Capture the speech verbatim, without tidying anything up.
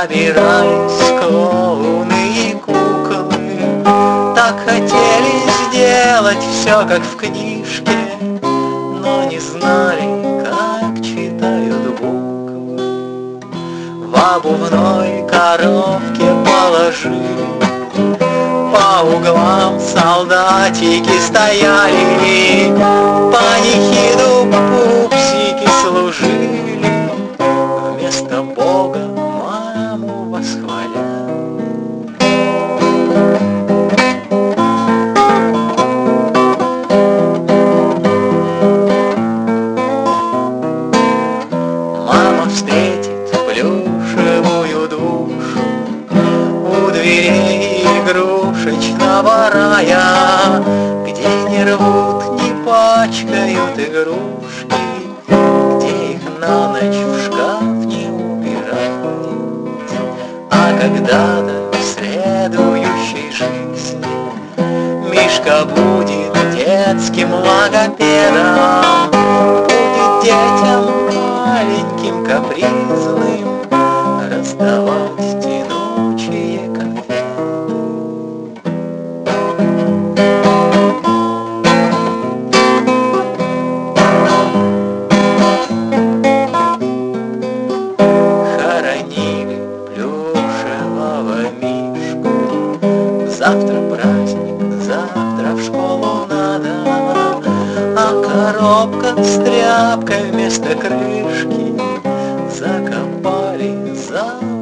Собирались клоуны и куклы, так хотели сделать все, как в книжке, но не знали, как читают буквы. В обувной коробке положили, по углам солдатики стояли, панихиду пупсики служили, вместо Бога маму восхваляли. Мама встретит плюшевую душу у дверей игрушечного рая, где не рвут, не пачкают игрушки, где их на ночь в шкаф не убирают. А когда-то в следующей жизни Мишка будет детским логопедом, будет детям маленьким капризным раздавать тянучие конфеты. Хоронили плюшевого Мишку, завтра праздник, завтра в школу надо, а коробка с тряпкой вместо крышки закопали за